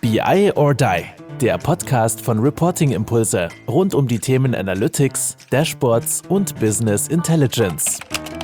BI or Die, der Podcast von Reporting Impulse rund um die Themen Analytics, Dashboards und Business Intelligence.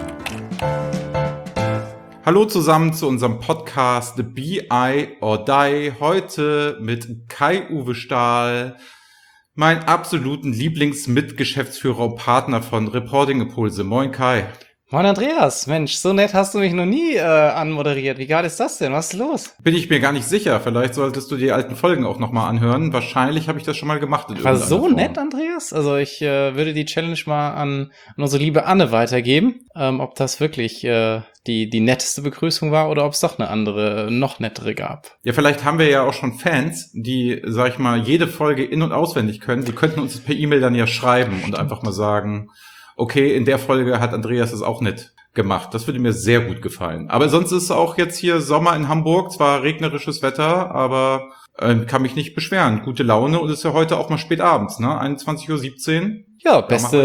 Hallo zusammen zu unserem Podcast BI or Die, heute mit Kai-Uwe Stahl, mein absoluten Lieblingsmitgeschäftsführer und Partner von Reporting Impulse. Moin Kai. Moin Andreas, Mensch, so nett hast du mich noch nie anmoderiert. Wie geil ist das denn? Was ist los? Bin ich mir gar nicht sicher. Vielleicht solltest du die alten Folgen auch nochmal anhören. Wahrscheinlich habe ich das schon mal gemacht. War so nett, Andreas? Also ich würde die Challenge mal an unsere liebe Anne weitergeben, ob das wirklich die netteste Begrüßung war oder ob es doch eine andere, noch nettere gab. Ja, vielleicht haben wir ja auch schon Fans, die, sag ich mal, jede Folge in- und auswendig können. Die könnten uns das per E-Mail dann ja schreiben und einfach mal sagen, okay, in der Folge hat Andreas es auch nett gemacht. Das würde mir sehr gut gefallen. Aber sonst ist auch jetzt hier Sommer in Hamburg, zwar regnerisches Wetter, aber kann mich nicht beschweren. Gute Laune und ist ja heute auch mal spät abends, ne? 21:17 Uhr. Ja,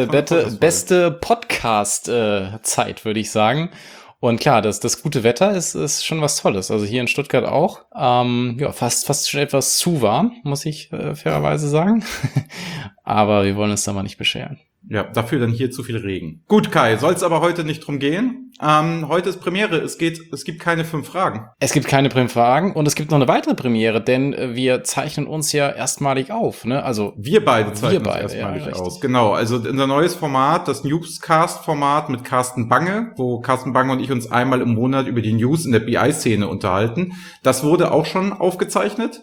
beste Podcast-Zeit, würde ich sagen. Und klar, das gute Wetter ist schon was Tolles. Also hier in Stuttgart auch. Fast schon etwas zu warm, muss ich fairerweise sagen. Aber wir wollen uns da mal nicht beschweren. Ja, dafür dann hier zu viel Regen. Gut, Kai, soll es aber heute nicht drum gehen. Heute ist Premiere. Es gibt keine 5 Fragen. Es gibt keine 5 Fragen und es gibt noch eine weitere Premiere, denn wir zeichnen uns ja erstmalig auf, ne? Also wir beide zeichnen uns erstmalig aus. Genau, also unser neues Format, das Newscast-Format mit Carsten Bange, wo Carsten Bange und ich uns einmal im Monat über die News in der BI-Szene unterhalten. Das wurde auch schon aufgezeichnet.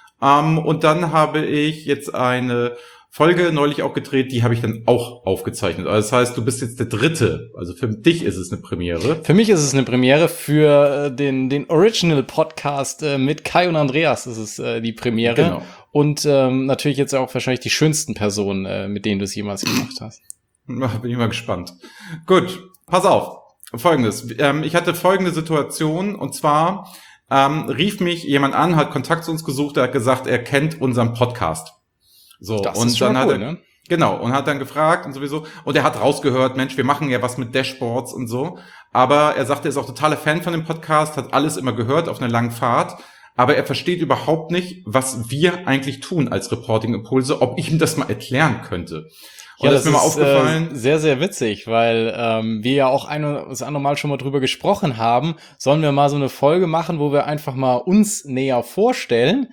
Und dann habe ich jetzt eine Folge neulich auch gedreht, die habe ich dann auch aufgezeichnet. Also das heißt, du bist jetzt der Dritte. Also für dich ist es eine Premiere. Für mich ist es eine Premiere. Für den Original-Podcast mit Kai und Andreas ist es die Premiere. Genau. Und natürlich jetzt auch wahrscheinlich die schönsten Personen, mit denen du es jemals gemacht hast. Bin ich mal gespannt. Gut, pass auf. Folgendes. Ich hatte folgende Situation und zwar rief mich jemand an, hat Kontakt zu uns gesucht, der hat gesagt, er kennt unseren Podcast. So, das und ist schon dann cool, hat er, ne? Genau, und hat dann gefragt und sowieso, und er hat rausgehört, Mensch, wir machen ja was mit Dashboards und so, aber er sagte, er ist auch totaler Fan von dem Podcast, hat alles immer gehört auf einer langen Fahrt, aber er versteht überhaupt nicht, was wir eigentlich tun als Reporting Impulse, ob ich ihm das mal erklären könnte. Und ja, das ist mir mal aufgefallen. Sehr, sehr witzig, weil wir ja auch das andere Mal schon mal drüber gesprochen haben, sollen wir mal so eine Folge machen, wo wir einfach mal uns näher vorstellen.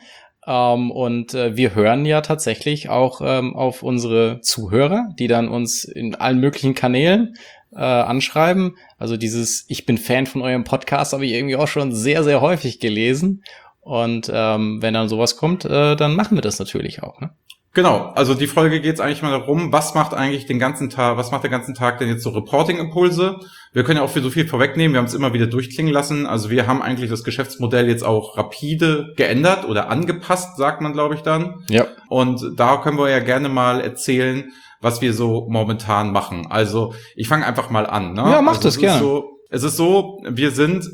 Und wir hören ja tatsächlich auch auf unsere Zuhörer, die dann uns in allen möglichen Kanälen anschreiben. Also ich bin Fan von eurem Podcast, habe ich irgendwie auch schon sehr, sehr häufig gelesen. Und wenn dann sowas kommt, dann machen wir das natürlich auch, ne? Genau, also die Folge geht es eigentlich mal darum, was macht der ganzen Tag denn jetzt so Reporting-Impulse? Wir können ja auch für so viel vorwegnehmen, wir haben es immer wieder durchklingen lassen, also wir haben eigentlich das Geschäftsmodell jetzt auch rapide geändert oder angepasst, sagt man, glaube ich dann. Ja. Und da können wir ja gerne mal erzählen, was wir so momentan machen. Also ich fange einfach mal an. Ne? Ja, mach das gerne. Es ist so, wir sind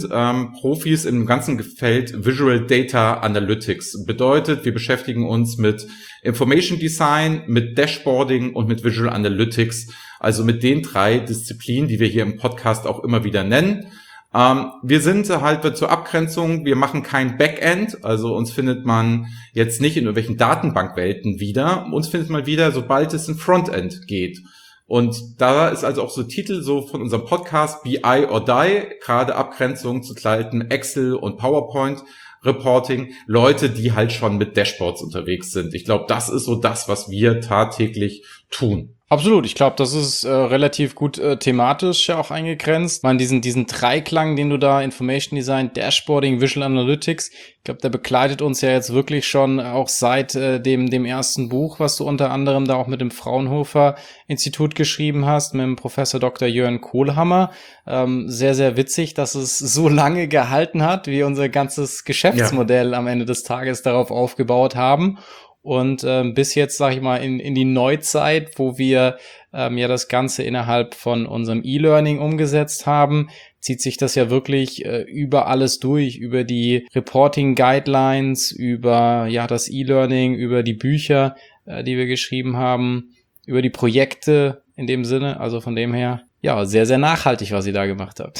Profis im ganzen Feld Visual Data Analytics. Bedeutet, wir beschäftigen uns mit Information Design, mit Dashboarding und mit Visual Analytics. Also mit den 3 Disziplinen, die wir hier im Podcast auch immer wieder nennen. Wir sind halt zur Abgrenzung, wir machen kein Backend, also uns findet man jetzt nicht in irgendwelchen Datenbankwelten wieder. Uns findet man wieder, sobald es in Frontend geht. Und da ist also auch so Titel so von unserem Podcast BI or Die, gerade Abgrenzung zu alten Excel und PowerPoint Reporting, Leute, die halt schon mit Dashboards unterwegs sind. Ich glaube, das ist so das, was wir tagtäglich tun. Absolut, ich glaube, das ist relativ gut thematisch ja auch eingegrenzt. Man diesen Dreiklang, den du da, Information Design, Dashboarding, Visual Analytics, ich glaube, der begleitet uns ja jetzt wirklich schon auch seit dem ersten Buch, was du unter anderem da auch mit dem Fraunhofer Institut geschrieben hast, mit dem Professor Dr. Jörn Kohlhammer. Sehr, sehr witzig, dass es so lange gehalten hat, wie unser ganzes Geschäftsmodell am Ende des Tages darauf aufgebaut haben. Und bis jetzt, sage ich mal, in die Neuzeit, wo wir ja das Ganze innerhalb von unserem E-Learning umgesetzt haben, zieht sich das ja wirklich über alles durch, über die Reporting-Guidelines, über ja das E-Learning, über die Bücher, die wir geschrieben haben, über die Projekte in dem Sinne. Also von dem her, ja, sehr, sehr nachhaltig, was ihr da gemacht habt.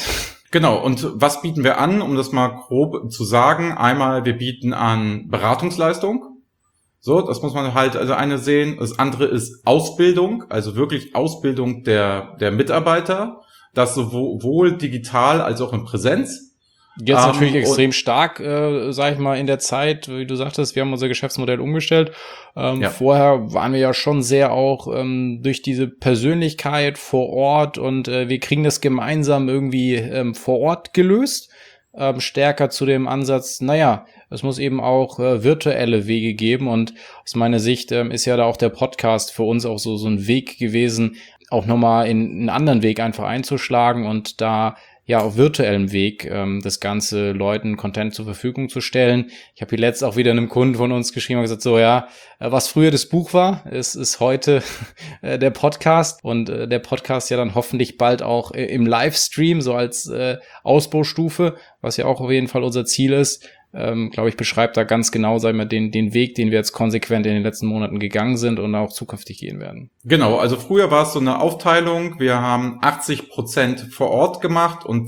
Genau, und was bieten wir an, um das mal grob zu sagen? Einmal, wir bieten an Beratungsleistung. So, das muss man halt also eine sehen. Das andere ist Ausbildung, also wirklich Ausbildung der Mitarbeiter, das sowohl digital als auch in Präsenz. Jetzt natürlich extrem stark, sag ich mal, in der Zeit, wie du sagtest, wir haben unser Geschäftsmodell umgestellt. Vorher waren wir ja schon sehr auch durch diese Persönlichkeit vor Ort und wir kriegen das gemeinsam irgendwie vor Ort gelöst. Stärker zu dem Ansatz, es muss eben auch virtuelle Wege geben und aus meiner Sicht ist ja da auch der Podcast für uns auch so ein Weg gewesen, auch nochmal in einen anderen Weg einfach einzuschlagen und da auf virtuellem Weg das Ganze Leuten Content zur Verfügung zu stellen. Ich habe hier letzt auch wieder einem Kunden von uns geschrieben und gesagt, was früher das Buch war, ist heute der Podcast und der Podcast ja dann hoffentlich bald auch im Livestream, so als Ausbaustufe, was ja auch auf jeden Fall unser Ziel ist. Glaube ich, beschreibt da ganz genau, sagen wir, den Weg, den wir jetzt konsequent in den letzten Monaten gegangen sind und auch zukünftig gehen werden. Genau, also früher war es so eine Aufteilung. Wir haben 80% vor Ort gemacht und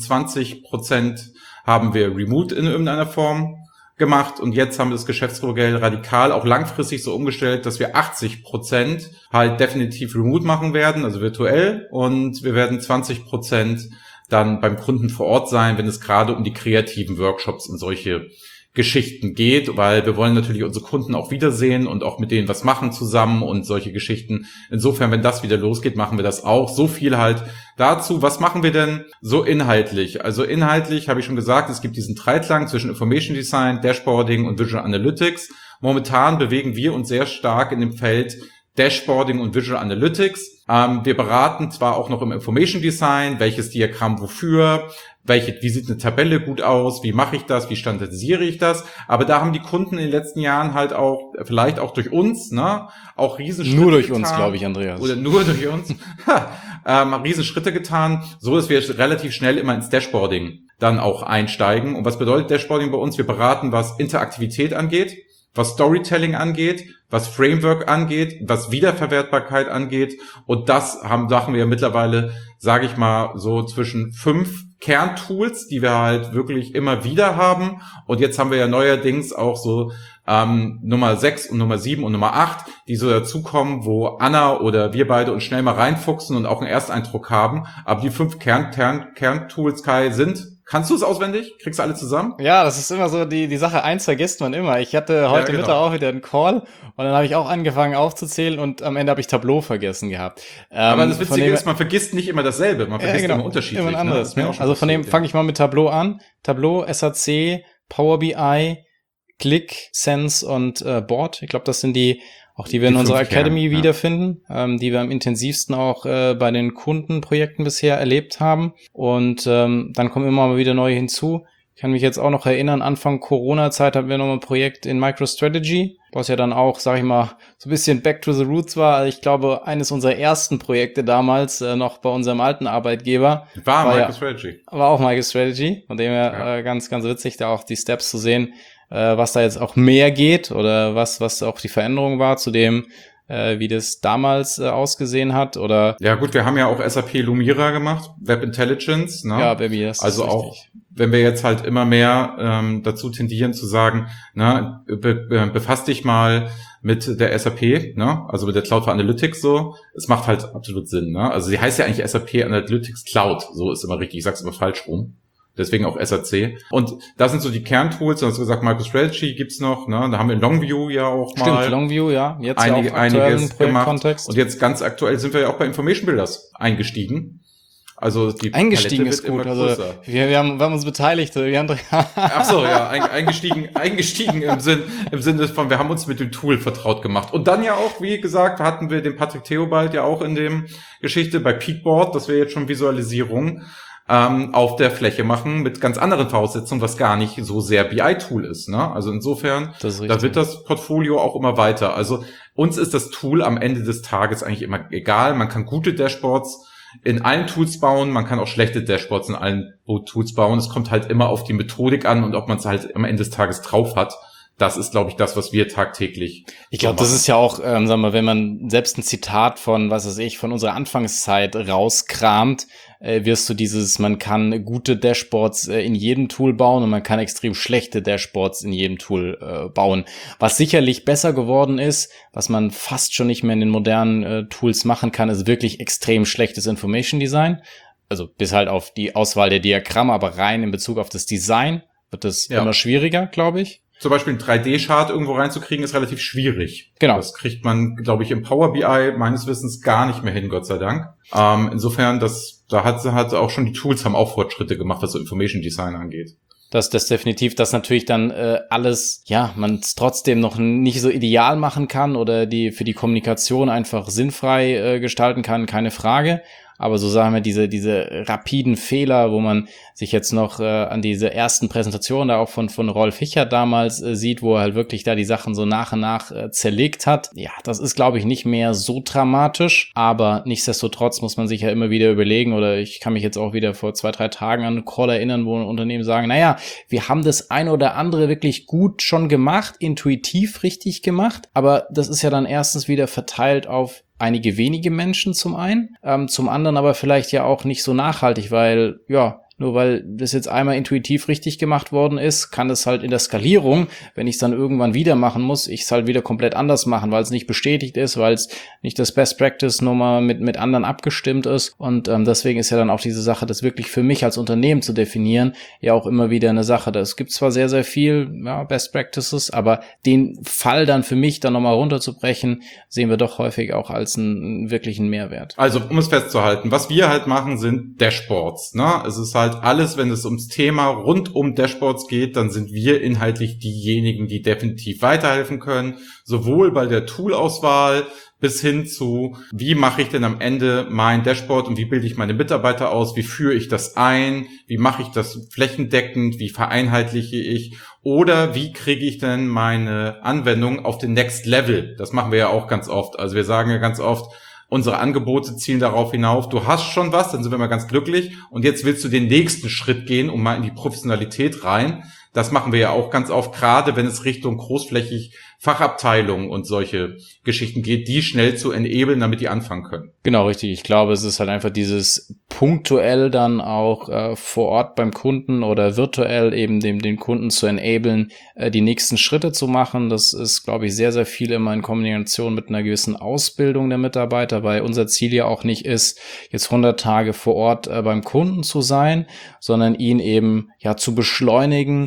20% haben wir remote in irgendeiner Form gemacht. Und jetzt haben wir das Geschäftsmodell radikal auch langfristig so umgestellt, dass wir 80% halt definitiv remote machen werden, also virtuell. Und wir werden 20% dann beim Kunden vor Ort sein, wenn es gerade um die kreativen Workshops und solche Geschichten geht, weil wir wollen natürlich unsere Kunden auch wiedersehen und auch mit denen was machen zusammen und solche Geschichten. Insofern, wenn das wieder losgeht, machen wir das auch. So viel halt dazu. Was machen wir denn so inhaltlich? Also inhaltlich habe ich schon gesagt, es gibt diesen Dreiklang zwischen Information Design, Dashboarding und Visual Analytics. Momentan bewegen wir uns sehr stark in dem Feld Dashboarding und Visual Analytics. Wir beraten zwar auch noch im Information Design, welches Diagramm wofür, wie sieht eine Tabelle gut aus, wie mache ich das, wie standardisiere ich das, aber da haben die Kunden in den letzten Jahren halt auch, vielleicht auch durch uns, auch Riesenschritte nur durch getan. Uns, glaube ich, Andreas. Oder nur durch uns. Riesenschritte getan, so dass wir relativ schnell immer ins Dashboarding dann auch einsteigen. Und was bedeutet Dashboarding bei uns? Wir beraten, was Interaktivität angeht, was Storytelling angeht, was Framework angeht, was Wiederverwertbarkeit angeht. Und das sagen wir ja mittlerweile, sage ich mal, so zwischen 5 Kerntools, die wir halt wirklich immer wieder haben. Und jetzt haben wir ja neuerdings auch so Nummer 6 und Nummer 7 und Nummer 8, die so dazukommen, wo Anna oder wir beide uns schnell mal reinfuchsen und auch einen Ersteindruck haben. Aber die 5 Kerntools, Kai, sind... Kannst du es auswendig? Kriegst du alle zusammen? Ja, das ist immer so die Sache, eins vergisst man immer. Ich hatte heute Mittag auch wieder einen Call und dann habe ich auch angefangen aufzuzählen und am Ende habe ich Tableau vergessen gehabt. Aber das Witzige ist, man vergisst nicht immer dasselbe, man vergisst immer unterschiedlich. Immer ein anderes. Ne? Also von dem fange ich mal mit Tableau an. Tableau, SAC, Power BI, Click, Sense und Board. Ich glaube, das sind die wir in unserer Academy wiederfinden, die wir am intensivsten auch bei den Kundenprojekten bisher erlebt haben. Und dann kommen immer mal wieder neue hinzu. Ich kann mich jetzt auch noch erinnern, Anfang Corona-Zeit hatten wir noch ein Projekt in MicroStrategy, was ja dann auch, sag ich mal, so ein bisschen back to the roots war. Also ich glaube, eines unserer ersten Projekte damals noch bei unserem alten Arbeitgeber war MicroStrategy. War auch MicroStrategy, von dem her ganz, ganz witzig, da auch die Steps zu sehen, was da jetzt auch mehr geht oder was auch die Veränderung war zu dem, wie das damals ausgesehen hat, oder? Ja gut, wir haben ja auch SAP Lumira gemacht, Web Intelligence, ne? Ja, Baby, das also ist auch, richtig. Wenn wir jetzt halt immer mehr dazu tendieren zu sagen, befasst dich mal mit der SAP, ne? Also mit der Cloud for Analytics so, es macht halt absolut Sinn, ne? Also sie heißt ja eigentlich SAP Analytics Cloud, so ist immer richtig, ich sag's immer falsch rum. Deswegen auch SAC. Und das sind so die Kerntools. Du hast gesagt, MicroStrategy gibt's noch. Ne? Da haben wir in Longview ja auch mal. Stimmt, Longview, ja. Jetzt einiges gemacht. Und jetzt ganz aktuell sind wir ja auch bei Information Builders eingestiegen. Also die eingestiegen ist gut. Also wir haben uns beteiligt. Ach so, ja, eingestiegen im Sinne von, wir haben uns mit dem Tool vertraut gemacht. Und dann ja auch, wie gesagt, hatten wir den Patrick Theobald ja auch in dem Geschichte bei Peakboard, dass wir jetzt schon Visualisierung auf der Fläche machen mit ganz anderen Voraussetzungen, was gar nicht so sehr BI-Tool ist. Ne? Also insofern, da wird das Portfolio auch immer weiter. Also uns ist das Tool am Ende des Tages eigentlich immer egal. Man kann gute Dashboards in allen Tools bauen, man kann auch schlechte Dashboards in allen Tools bauen. Es kommt halt immer auf die Methodik an und ob man es halt am Ende des Tages drauf hat, das ist, glaube ich, das, was wir tagtäglich. Ich glaube, das ist ja auch, sagen wir, wenn man selbst ein Zitat von, was weiß ich, von unserer Anfangszeit rauskramt, wirst du man kann gute Dashboards in jedem Tool bauen und man kann extrem schlechte Dashboards in jedem Tool bauen. Was sicherlich besser geworden ist, was man fast schon nicht mehr in den modernen Tools machen kann, ist wirklich extrem schlechtes Information Design. Also bis halt auf die Auswahl der Diagramme, aber rein in Bezug auf das Design wird das immer schwieriger, glaube ich. Zum Beispiel einen 3D-Chart irgendwo reinzukriegen, ist relativ schwierig. Genau. Das kriegt man, glaube ich, im Power BI meines Wissens gar nicht mehr hin, Gott sei Dank. Insofern, da hat auch schon die Tools haben auch Fortschritte gemacht, was so Information Design angeht. Das definitiv, dass natürlich dann alles, man es trotzdem noch nicht so ideal machen kann oder für die Kommunikation einfach sinnfrei gestalten kann, keine Frage. Aber so sagen wir, diese rapiden Fehler, wo man sich jetzt noch an diese ersten Präsentationen da auch von Rolf Hichert damals sieht, wo er halt wirklich da die Sachen so nach und nach zerlegt hat. Ja, das ist, glaube ich, nicht mehr so dramatisch, aber nichtsdestotrotz muss man sich ja immer wieder überlegen, oder ich kann mich jetzt auch wieder vor 2-3 Tagen an einen Call erinnern, wo ein Unternehmen sagen, naja, wir haben das eine oder andere wirklich gut schon gemacht, intuitiv richtig gemacht, aber das ist ja dann erstens wieder verteilt auf einige wenige Menschen zum einen, zum anderen aber vielleicht ja auch nicht so nachhaltig, weil, nur weil das jetzt einmal intuitiv richtig gemacht worden ist, kann es halt in der Skalierung, wenn ich es dann irgendwann wieder machen muss, ich es halt wieder komplett anders machen, weil es nicht bestätigt ist, weil es nicht das Best Practice nochmal mit anderen abgestimmt ist. Und deswegen ist ja dann auch diese Sache, das wirklich für mich als Unternehmen zu definieren, ja auch immer wieder eine Sache. Es gibt zwar sehr, sehr viel Best Practices, aber den Fall dann für mich dann nochmal runterzubrechen, sehen wir doch häufig auch als einen wirklichen Mehrwert. Also, um es festzuhalten, was wir halt machen, sind Dashboards. Ne? Es ist halt alles, wenn es ums Thema rund um Dashboards geht, dann sind wir inhaltlich diejenigen, die definitiv weiterhelfen können, sowohl bei der Toolauswahl bis hin zu, wie mache ich denn am Ende mein Dashboard und wie bilde ich meine Mitarbeiter aus, wie führe ich das ein, wie mache ich das flächendeckend, wie vereinheitliche ich oder wie kriege ich denn meine Anwendung auf den Next Level. Das machen wir ja auch ganz oft. Also wir sagen ja ganz oft, unsere Angebote zielen darauf hinauf, du hast schon was, dann sind wir mal ganz glücklich und jetzt willst du den nächsten Schritt gehen, um mal in die Professionalität rein. Das machen wir ja auch ganz oft, gerade wenn es Richtung großflächig Fachabteilungen und solche Geschichten geht, die schnell zu enablen, damit die anfangen können. Genau, richtig. Ich glaube, es ist halt einfach dieses punktuell dann auch vor Ort beim Kunden oder virtuell eben den Kunden zu enablen, die nächsten Schritte zu machen. Das ist, glaube ich, sehr, sehr viel immer in Kombination mit einer gewissen Ausbildung der Mitarbeiter, weil unser Ziel ja auch nicht ist, jetzt 100 Tage vor Ort beim Kunden zu sein, sondern ihn eben zu beschleunigen,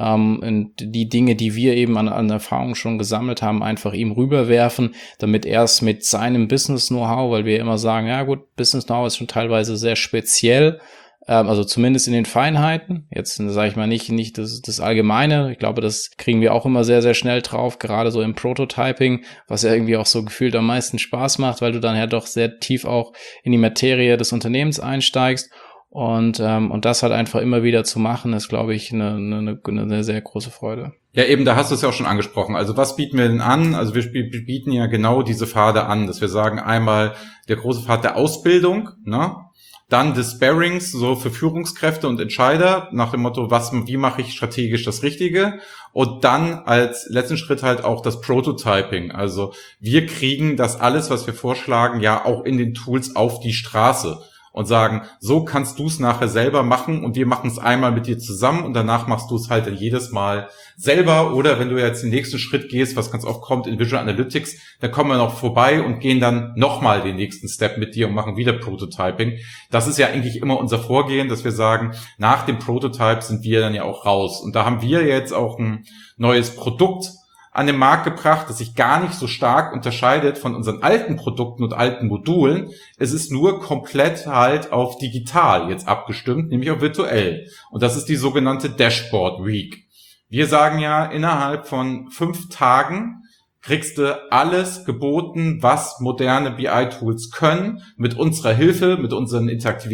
und die Dinge, die wir eben an Erfahrung schon gesammelt haben, einfach ihm rüberwerfen, damit er es mit seinem Business-Know-how, weil wir immer sagen, ja gut, Business-Know-how ist schon teilweise sehr speziell, also zumindest in den Feinheiten, jetzt sage ich mal nicht das Allgemeine, ich glaube, das kriegen wir auch immer sehr, sehr schnell drauf, gerade so im Prototyping, was ja irgendwie auch so gefühlt am meisten Spaß macht, weil du dann ja doch sehr tief auch in die Materie des Unternehmens einsteigst. Und das halt einfach immer wieder zu machen, ist, glaube ich, eine sehr große Freude. Ja, eben, da hast du es ja auch schon angesprochen. Also was bieten wir denn an? Also wir bieten ja genau diese Pfade an, dass wir sagen, einmal der große Pfad der Ausbildung, ne? Dann des Sparrings, so für Führungskräfte und Entscheider, nach dem Motto, wie mache ich strategisch das Richtige? Und dann als letzten Schritt halt auch das Prototyping. Also wir kriegen das alles, was wir vorschlagen, ja auch in den Tools auf die Straße. Und sagen, so kannst du es nachher selber machen und wir machen es einmal mit dir zusammen und danach machst du es halt jedes Mal selber. Oder wenn du jetzt den nächsten Schritt gehst, was ganz oft kommt in Visual Analytics, dann kommen wir noch vorbei und gehen dann nochmal den nächsten Step mit dir und machen wieder Prototyping. Das ist ja eigentlich immer unser Vorgehen, dass wir sagen, nach dem Prototype sind wir dann ja auch raus. Und da haben wir jetzt auch ein neues Produkt an den Markt gebracht, das sich gar nicht so stark unterscheidet von unseren alten Produkten und alten Modulen. Es ist nur komplett halt auf digital jetzt abgestimmt, nämlich auf virtuell. Und das ist die sogenannte Dashboard Week. Wir sagen ja, innerhalb von 5 Tagen kriegst du alles geboten, was moderne BI-Tools können, mit unserer Hilfe, mit unseren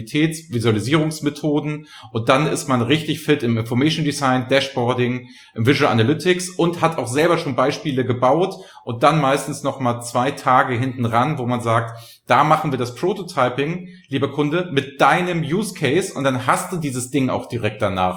Interaktivitäts-Visualisierungsmethoden. Und dann ist man richtig fit im Information Design, Dashboarding, im Visual Analytics und hat auch selber schon Beispiele gebaut und dann meistens nochmal 2 Tage hinten ran, wo man sagt, da machen wir das Prototyping, lieber Kunde, mit deinem Use Case und dann hast du dieses Ding auch direkt danach.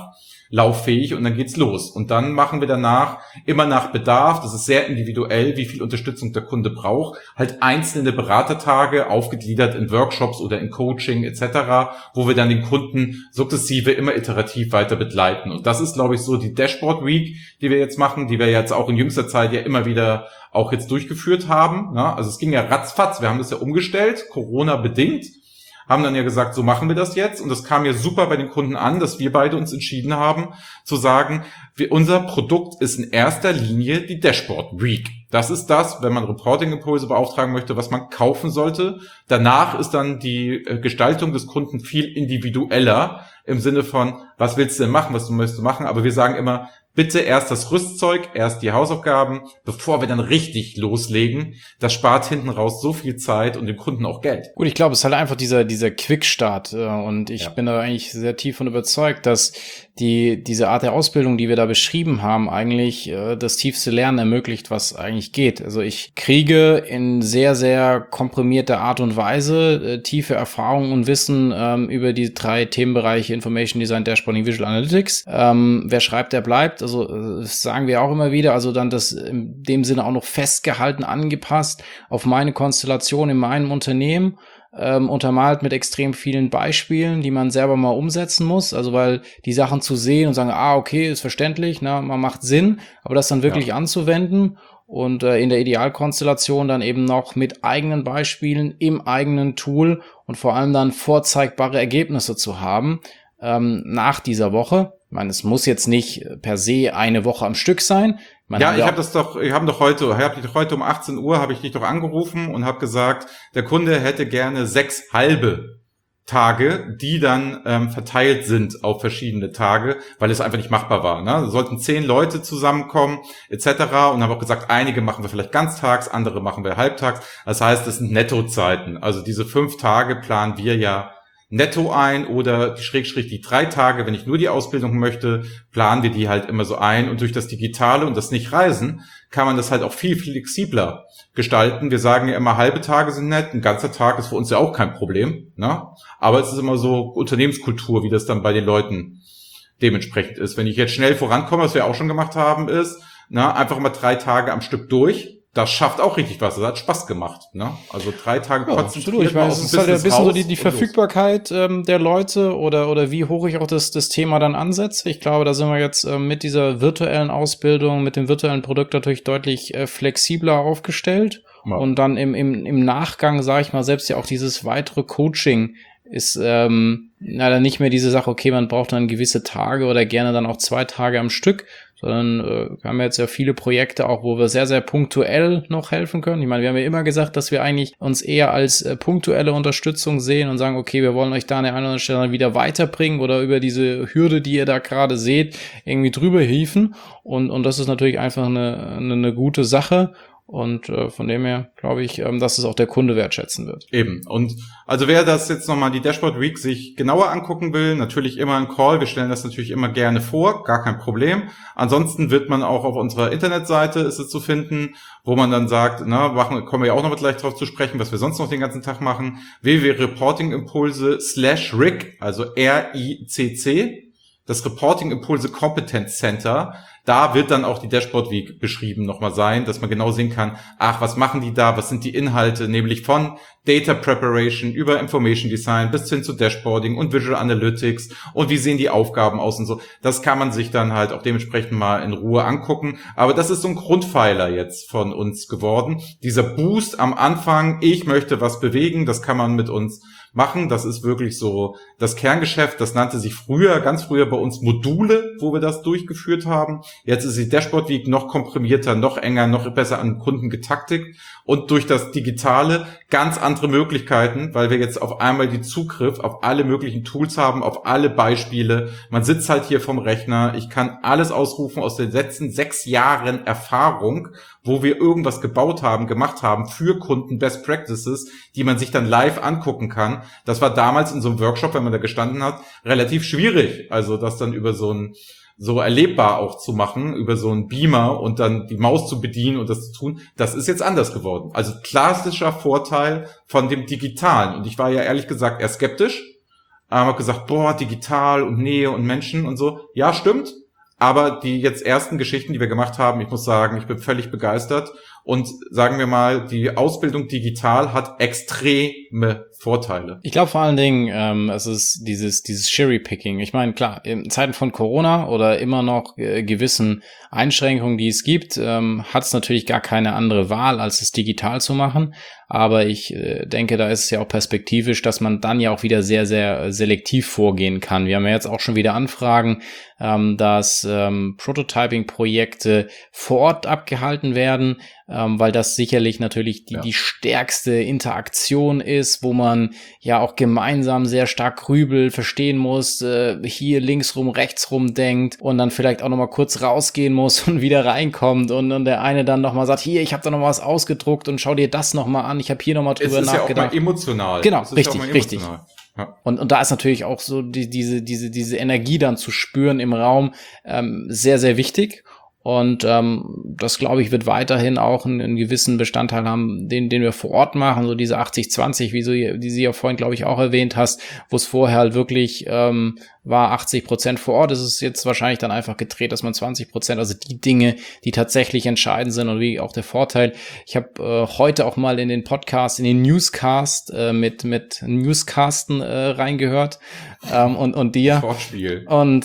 lauffähig und dann geht's los. Und dann machen wir danach immer nach Bedarf, das ist sehr individuell, wie viel Unterstützung der Kunde braucht, halt einzelne Beratertage aufgegliedert in Workshops oder in Coaching etc., wo wir dann den Kunden sukzessive immer iterativ weiter begleiten. Und das ist, glaube ich, so die Dashboard Week, die wir jetzt machen, die wir jetzt auch in jüngster Zeit ja immer wieder auch jetzt durchgeführt haben. Ne? Also es ging ja ratzfatz, wir haben das ja umgestellt, Corona bedingt, haben dann ja gesagt, so machen wir das jetzt. Und das kam ja super bei den Kunden an, dass wir beide uns entschieden haben, zu sagen, unser Produkt ist in erster Linie die Dashboard Week. Das ist das, wenn man Reporting-Impulse beauftragen möchte, was man kaufen sollte. Danach ist dann die Gestaltung des Kunden viel individueller im Sinne von, was willst du denn machen, was möchtest du machen? Aber wir sagen immer, bitte erst das Rüstzeug, erst die Hausaufgaben, bevor wir dann richtig loslegen. Das spart hinten raus so viel Zeit und dem Kunden auch Geld. Gut, ich glaube, es ist halt einfach dieser Quickstart und ich bin da eigentlich sehr tief von überzeugt, dass diese Art der Ausbildung, die wir da beschrieben haben, eigentlich das tiefste Lernen ermöglicht, was eigentlich geht. Also ich kriege in sehr, sehr komprimierter Art und Weise tiefe Erfahrungen und Wissen über die 3 Themenbereiche Information Design, Dashboarding, Visual Analytics. Wer schreibt, der bleibt. Also das sagen wir auch immer wieder. Also dann das in dem Sinne auch noch festgehalten, angepasst auf meine Konstellation in meinem Unternehmen. Untermalt mit extrem vielen Beispielen, die man selber mal umsetzen muss, also weil die Sachen zu sehen und sagen, okay, ist verständlich, man macht Sinn, aber das dann wirklich anzuwenden und in der Idealkonstellation dann eben noch mit eigenen Beispielen im eigenen Tool und vor allem dann vorzeigbare Ergebnisse zu haben nach dieser Woche. Ich meine, es muss jetzt nicht per se eine Woche am Stück sein. Ich habe heute um 18 Uhr habe ich dich doch angerufen und habe gesagt, der Kunde hätte gerne 6 halbe Tage, die dann verteilt sind auf verschiedene Tage, weil es einfach nicht machbar war. Ne? Es sollten 10 Leute zusammenkommen etc. Und habe auch gesagt, einige machen wir vielleicht ganztags, andere machen wir halbtags. Das heißt, das sind Nettozeiten. Also diese 5 Tage planen wir ja netto ein oder die 3 Tage, wenn ich nur die Ausbildung möchte, planen wir die halt immer so ein. Und durch das Digitale und das Nicht-Reisen kann man das halt auch viel flexibler gestalten. Wir sagen ja immer, halbe Tage sind nett, ein ganzer Tag ist für uns ja auch kein Problem. Ne? Aber es ist immer so Unternehmenskultur, wie das dann bei den Leuten dementsprechend ist. Wenn ich jetzt schnell vorankomme, was wir auch schon gemacht haben, ist einfach mal 3 Tage am Stück durch. Das schafft auch richtig was. Das hat Spaß gemacht. Ne? Also 3 Tage konzentriert. Ich meine, es ist halt ein bisschen so die Verfügbarkeit der Leute oder wie hoch ich auch das Thema dann ansetze. Ich glaube, da sind wir jetzt mit dieser virtuellen Ausbildung, mit dem virtuellen Produkt natürlich deutlich flexibler aufgestellt. Ja. Und dann im Nachgang, sage ich mal, selbst ja auch dieses weitere Coaching ist dann nicht mehr diese Sache, okay, man braucht dann gewisse Tage oder gerne dann auch 2 Tage am Stück, sondern wir haben jetzt ja viele Projekte auch, wo wir sehr, sehr punktuell noch helfen können. Ich meine, wir haben ja immer gesagt, dass wir eigentlich uns eher als punktuelle Unterstützung sehen und sagen, okay, wir wollen euch da an der einen oder anderen Stelle wieder weiterbringen oder über diese Hürde, die ihr da gerade seht, irgendwie drüber hieven. Und das ist natürlich einfach eine gute Sache. Und von dem her glaube ich, dass es auch der Kunde wertschätzen wird. Eben. Und also wer das jetzt nochmal die Dashboard Week sich genauer angucken will, natürlich immer ein Call. Wir stellen das natürlich immer gerne vor, gar kein Problem. Ansonsten wird man auch auf unserer Internetseite ist es zu finden, wo man dann sagt, kommen wir ja auch noch gleich drauf zu sprechen, was wir sonst noch den ganzen Tag machen. www.reportingimpulse/RICC, also RICC, das Reporting Impulse Competence Center. Da wird dann auch die Dashboard Week beschrieben nochmal sein, dass man genau sehen kann, was machen die da, was sind die Inhalte, nämlich von Data Preparation über Information Design bis hin zu Dashboarding und Visual Analytics und wie sehen die Aufgaben aus und so. Das kann man sich dann halt auch dementsprechend mal in Ruhe angucken. Aber das ist so ein Grundpfeiler jetzt von uns geworden. Dieser Boost am Anfang, ich möchte was bewegen, das kann man mit uns machen. Das ist wirklich so das Kerngeschäft. Das nannte sich ganz früher bei uns Module, wo wir das durchgeführt haben. Jetzt ist die Dashboard Week noch komprimierter, noch enger, noch besser an Kunden getaktet und durch das Digitale ganz andere Möglichkeiten, weil wir jetzt auf einmal die Zugriff auf alle möglichen Tools haben, auf alle Beispiele. Man sitzt halt hier vom Rechner. Ich kann alles ausrufen aus den letzten 6 Jahren Erfahrung, wo wir irgendwas gebaut haben, gemacht haben für Kunden, Best Practices, die man sich dann live angucken kann. Das war damals in so einem Workshop, wenn man da gestanden hat, relativ schwierig. Also das dann über so erlebbar auch zu machen, über so einen Beamer und dann die Maus zu bedienen und das zu tun, das ist jetzt anders geworden. Also klassischer Vorteil von dem Digitalen. Und ich war ja ehrlich gesagt eher skeptisch, habe gesagt, boah, digital und Nähe und Menschen und so. Ja, stimmt. Aber die jetzt ersten Geschichten, die wir gemacht haben, ich muss sagen, ich bin völlig begeistert. Und sagen wir mal, die Ausbildung digital hat extreme Vorteile. Ich glaube vor allen Dingen, es ist dieses Cherry-Picking. Ich meine, klar, in Zeiten von Corona oder immer noch gewissen Einschränkungen, die es gibt, hat es natürlich gar keine andere Wahl, als es digital zu machen. Aber ich denke, da ist es ja auch perspektivisch, dass man dann ja auch wieder sehr, sehr selektiv vorgehen kann. Wir haben ja jetzt auch schon wieder Anfragen, dass Prototyping-Projekte vor Ort abgehalten werden, weil das sicherlich natürlich die stärkste Interaktion ist, wo man ja auch gemeinsam sehr stark grübelt, verstehen muss, hier links rum, rechts rum denkt und dann vielleicht auch nochmal kurz rausgehen muss und wieder reinkommt und der eine dann nochmal sagt, hier, ich habe da noch was ausgedruckt und schau dir das nochmal an, ich habe hier nochmal drüber nachgedacht. Es ist ja auch mal emotional. Genau, richtig. Ja. Und da ist natürlich auch so diese Energie dann zu spüren im Raum sehr, sehr wichtig. Und das, glaube ich, wird weiterhin auch einen gewissen Bestandteil haben, den wir vor Ort machen, so diese 80-20, die sie ja vorhin, glaube ich, auch erwähnt hast, wo es vorher halt wirklich war 80% vor Ort. Es ist jetzt wahrscheinlich dann einfach gedreht, dass man 20%, also die Dinge, die tatsächlich entscheidend sind und wie auch der Vorteil. Ich habe heute auch mal in den Podcast, in den Newscast mit Newscasten reingehört und dir. Wortspiel. Und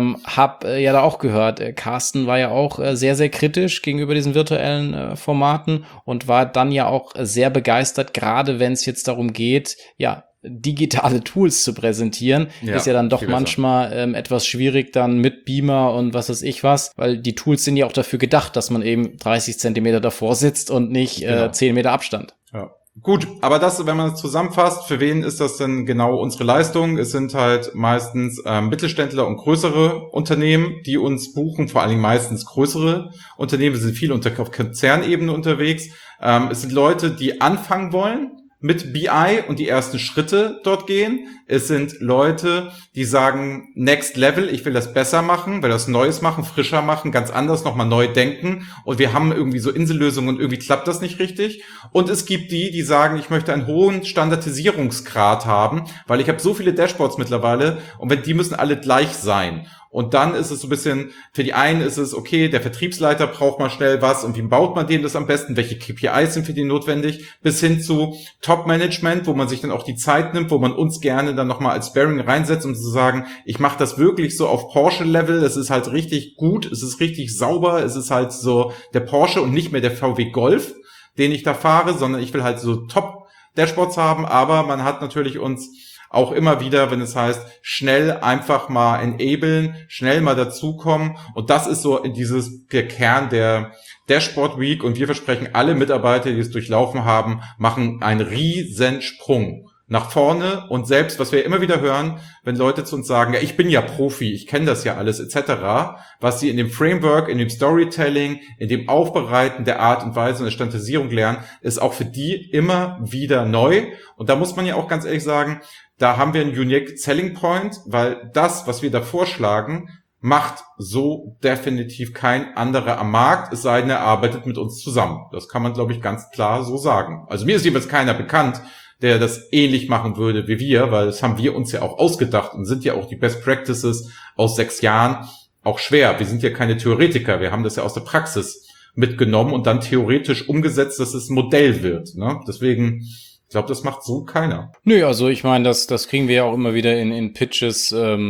habe ja da auch gehört, Carsten war ja auch sehr, sehr kritisch gegenüber diesen virtuellen Formaten und war dann ja auch sehr begeistert, gerade wenn es jetzt darum geht, ja, digitale Tools zu präsentieren, ist ja dann doch manchmal etwas schwierig dann mit Beamer und was weiß ich was, weil die Tools sind ja auch dafür gedacht, dass man eben 30 Zentimeter davor sitzt und nicht 10 Meter Abstand. Ja. Gut, aber das, wenn man es zusammenfasst, für wen ist das denn genau unsere Leistung? Es sind halt meistens Mittelständler und größere Unternehmen, die uns buchen, vor allen Dingen meistens größere Unternehmen. Wir sind viel auf Konzernebene unterwegs. Es sind Leute, die anfangen wollen mit BI und die ersten Schritte dort gehen. Es sind Leute, die sagen, next level, ich will das besser machen, will das Neues machen, frischer machen, ganz anders, nochmal neu denken. Und wir haben irgendwie so Insellösungen und irgendwie klappt das nicht richtig. Und es gibt die sagen, ich möchte einen hohen Standardisierungsgrad haben, weil ich habe so viele Dashboards mittlerweile und die müssen alle gleich sein. Und dann ist es so ein bisschen, für die einen ist es, okay, der Vertriebsleiter braucht mal schnell was und wie baut man dem das am besten, welche KPIs sind für die notwendig, bis hin zu Top-Management, wo man sich dann auch die Zeit nimmt, wo man uns gerne dann nochmal als Sparring reinsetzt, um zu sagen, ich mache das wirklich so auf Porsche-Level, es ist halt richtig gut, es ist richtig sauber, es ist halt so der Porsche und nicht mehr der VW Golf, den ich da fahre, sondern ich will halt so Top-Dashboards haben, aber man hat natürlich uns auch immer wieder, wenn es heißt, schnell einfach mal enablen, schnell mal dazukommen. Und das ist so der Kern der Dashboard Week. Und wir versprechen, alle Mitarbeiter, die es durchlaufen haben, machen einen riesen Sprung nach vorne. Und selbst, was wir immer wieder hören, wenn Leute zu uns sagen, ja, ich bin ja Profi, ich kenne das ja alles, etc., was sie in dem Framework, in dem Storytelling, in dem Aufbereiten der Art und Weise und der Standardisierung lernen, ist auch für die immer wieder neu. Und da muss man ja auch ganz ehrlich sagen, da haben wir einen unique selling point, weil das, was wir da vorschlagen, macht so definitiv kein anderer am Markt, es sei denn, er arbeitet mit uns zusammen. Das kann man, glaube ich, ganz klar so sagen. Also mir ist jedenfalls keiner bekannt, der das ähnlich machen würde wie wir, weil das haben wir uns ja auch ausgedacht und sind ja auch die Best Practices aus 6 Jahren auch schwer. Wir sind ja keine Theoretiker, wir haben das ja aus der Praxis mitgenommen und dann theoretisch umgesetzt, dass es ein Modell wird. Ne? Deswegen, ich glaube, das macht so keiner. Nö, also ich meine, das kriegen wir ja auch immer wieder in Pitches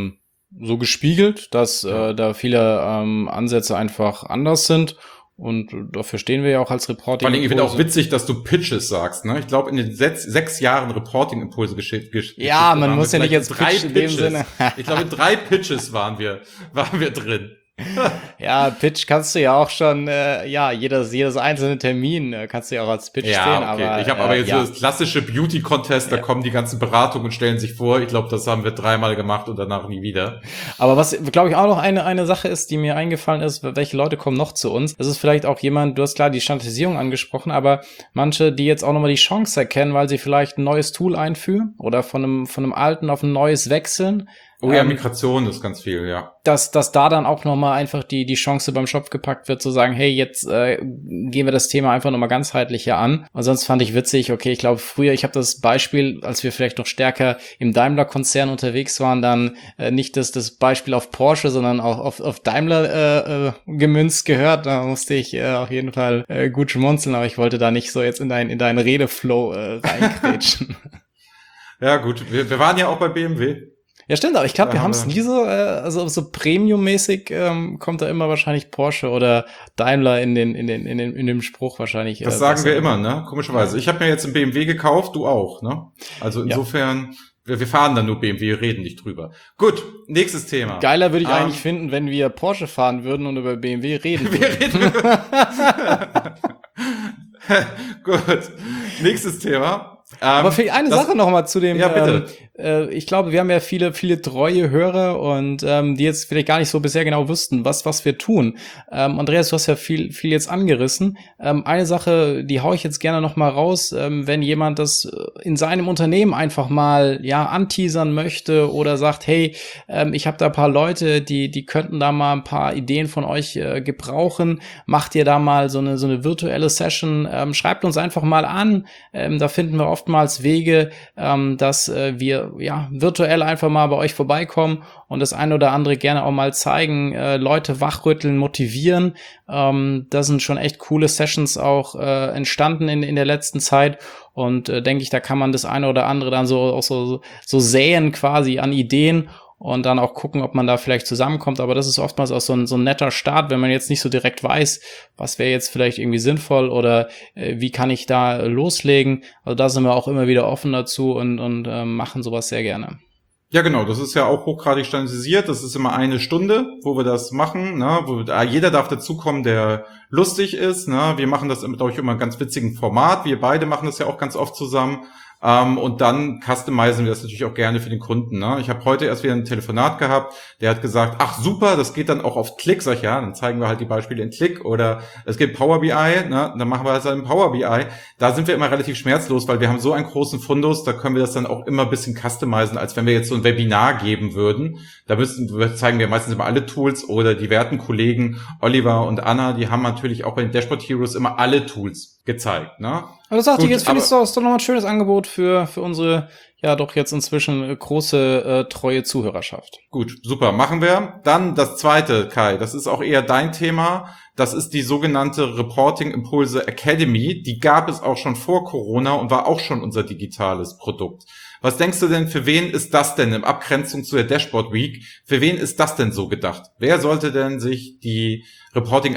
so gespiegelt, dass da viele Ansätze einfach anders sind. Und dafür stehen wir ja auch als Reporting. Vor allem, ich finde auch witzig, dass du Pitches sagst, ne? Ich glaube, in den 6 Jahren Reporting-Impulse geschickt. Ja, man muss ja nicht jetzt Pitch in dem Sinne. Ich glaube, in 3 Pitches waren wir drin. Ja, Pitch kannst du ja auch schon, jedes einzelne Termin kannst du ja auch als Pitch sehen. Okay. Aber ich habe aber jetzt so das klassische Beauty-Contest, da kommen die ganzen Beratungen und stellen sich vor. Ich glaube, das haben wir 3-mal gemacht und danach nie wieder. Aber was, glaube ich, auch noch eine Sache ist, die mir eingefallen ist, welche Leute kommen noch zu uns? Das ist vielleicht auch jemand, du hast klar die Standardisierung angesprochen, aber manche, die jetzt auch nochmal die Chance erkennen, weil sie vielleicht ein neues Tool einführen oder von einem alten auf ein neues wechseln. Oh ja, Migration ist ganz viel, ja. Dass da dann auch nochmal einfach die Chance beim Shop gepackt wird, zu sagen, hey, jetzt gehen wir das Thema einfach nochmal ganzheitlicher an. Und sonst fand ich witzig, okay, ich glaube früher, ich habe das Beispiel, als wir vielleicht noch stärker im Daimler-Konzern unterwegs waren, dann nicht das Beispiel auf Porsche, sondern auch auf Daimler gemünzt gehört. Da musste ich auf jeden Fall gut schmunzeln, aber ich wollte da nicht so jetzt in deinen Redeflow reingrätschen. Ja gut, wir waren ja auch bei BMW. Ja, stimmt, aber ich glaube, wir haben es nie so, also so Premium-mäßig kommt da immer wahrscheinlich Porsche oder Daimler in dem Spruch wahrscheinlich. Das sagen wir immer, ne? Komischerweise. Ja. Ich habe mir jetzt einen BMW gekauft, du auch, ne? Also insofern, wir fahren dann nur BMW, reden nicht drüber. Gut, nächstes Thema. Geiler würde ich eigentlich finden, wenn wir Porsche fahren würden und über BMW reden würden. Wir reden Gut, nächstes Thema. Aber für eine Sache noch mal zu dem, ja, bitte. Ich glaube, wir haben ja viele treue Hörer und die jetzt vielleicht gar nicht so bisher genau wussten, was wir tun. Andreas, du hast ja viel jetzt angerissen. Eine Sache, die hau ich jetzt gerne noch mal raus, wenn jemand das in seinem Unternehmen einfach mal anteasern möchte oder sagt, hey, ich habe da ein paar Leute, die könnten da mal ein paar Ideen von euch gebrauchen. Macht ihr da mal so eine virtuelle Session? Schreibt uns einfach mal an. Da finden wir oftmals Wege, dass wir virtuell einfach mal bei euch vorbeikommen und das eine oder andere gerne auch mal zeigen, Leute wachrütteln, motivieren. Da sind schon echt coole Sessions auch entstanden in der letzten Zeit und denke ich, da kann man das eine oder andere dann so säen quasi an Ideen und dann auch gucken, ob man da vielleicht zusammenkommt. Aber das ist oftmals auch so ein netter Start, wenn man jetzt nicht so direkt weiß, was wäre jetzt vielleicht irgendwie sinnvoll oder wie kann ich da loslegen. Also da sind wir auch immer wieder offen dazu und machen sowas sehr gerne. Ja, genau. Das ist ja auch hochgradig standardisiert. Das ist immer 1 Stunde, wo wir das machen, ne? Wo jeder darf dazukommen, der lustig ist, ne? Wir machen das, glaube ich, immer in einem ganz witzigen Format. Wir beide machen das ja auch ganz oft zusammen. Und dann customizen wir das natürlich auch gerne für den Kunden. Ne? Ich habe heute erst wieder ein Telefonat gehabt, der hat gesagt, ach super, das geht dann auch auf Klick. Sag ich, ja, dann zeigen wir halt die Beispiele in Klick oder es gibt Power BI, ne? Dann machen wir das halt in Power BI. Da sind wir immer relativ schmerzlos, weil wir haben so einen großen Fundus, da können wir das dann auch immer ein bisschen customizen, als wenn wir jetzt so ein Webinar geben würden. Da zeigen wir meistens immer alle Tools oder die werten Kollegen Oliver und Anna, die haben natürlich auch bei den Dashboard Heroes immer alle Tools gezeigt. Ne? Aber das sagte ich, jetzt finde ich, ist doch nochmal ein schönes Angebot für unsere, doch jetzt inzwischen große, treue Zuhörerschaft. Gut, super, machen wir. Dann das zweite, Kai, das ist auch eher dein Thema. Das ist die sogenannte Reporting Impulse Academy. Die gab es auch schon vor Corona und war auch schon unser digitales Produkt. Was denkst du denn, für wen ist das denn in Abgrenzung zu der Dashboard Week? Für wen ist das denn so gedacht? Wer sollte denn sich die Reporting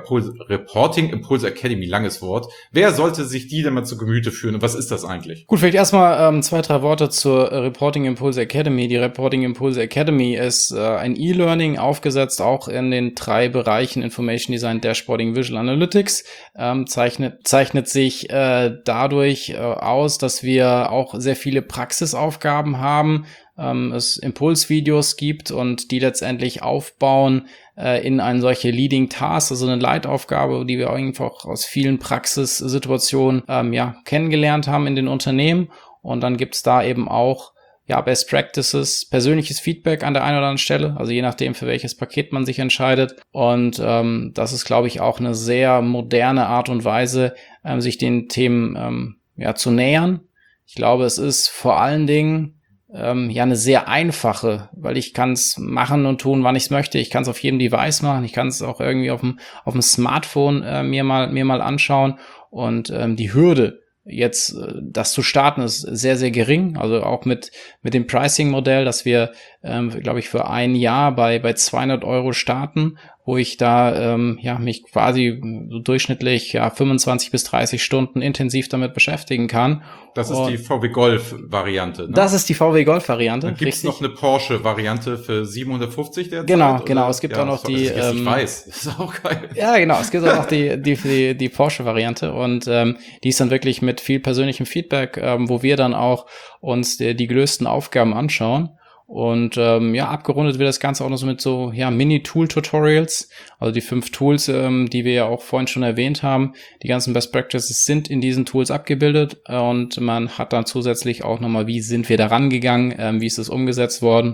Impulse Academy, langes Wort, wer sollte sich die denn mal zu Gemüte führen und was ist das eigentlich? Gut, vielleicht erstmal 2-3 Worte zur Reporting Impulse Academy. Die Reporting Impulse Academy ist ein E-Learning, aufgesetzt auch in den 3 Bereichen Information Design, Dashboarding, Visual Analytics, zeichnet sich dadurch aus, dass wir auch sehr viele Praxisaufgaben haben, es Impulsvideos gibt und die letztendlich aufbauen in eine solche Leading Task, also eine Leitaufgabe, die wir einfach aus vielen Praxissituationen kennengelernt haben in den Unternehmen. Und dann gibt's da eben auch Best Practices, persönliches Feedback an der einen oder anderen Stelle, also je nachdem, für welches Paket man sich entscheidet. Und das ist, glaube ich, auch eine sehr moderne Art und Weise, sich den Themen zu nähern. Ich glaube, es ist vor allen Dingen eine sehr einfache, weil ich kann es machen und tun, wann ich es möchte. Ich kann es auf jedem Device machen. Ich kann es auch irgendwie auf dem Smartphone mir mal anschauen. Und die Hürde, jetzt das zu starten, ist sehr, sehr gering. Also auch mit dem Pricing-Modell, dass wir, glaube ich, für ein Jahr bei 200 € starten, wo ich da mich quasi so durchschnittlich 25 bis 30 Stunden intensiv damit beschäftigen kann. Das ist die VW Golf-Variante, ne? Das ist die VW Golf-Variante. Dann gibt's noch eine Porsche-Variante für 750 derzeit. Genau. Es gibt auch noch die. Ich weiß, das ist auch geil. Ja, genau. Es gibt auch noch die Porsche-Variante und die ist dann wirklich mit viel persönlichem Feedback, wo wir dann auch uns die gelösten Aufgaben anschauen. Und abgerundet wird das Ganze auch noch so mit Mini-Tool-Tutorials, also die 5 Tools, die wir ja auch vorhin schon erwähnt haben. Die ganzen Best Practices sind in diesen Tools abgebildet und man hat dann zusätzlich auch nochmal, wie sind wir da rangegangen, wie ist es umgesetzt worden.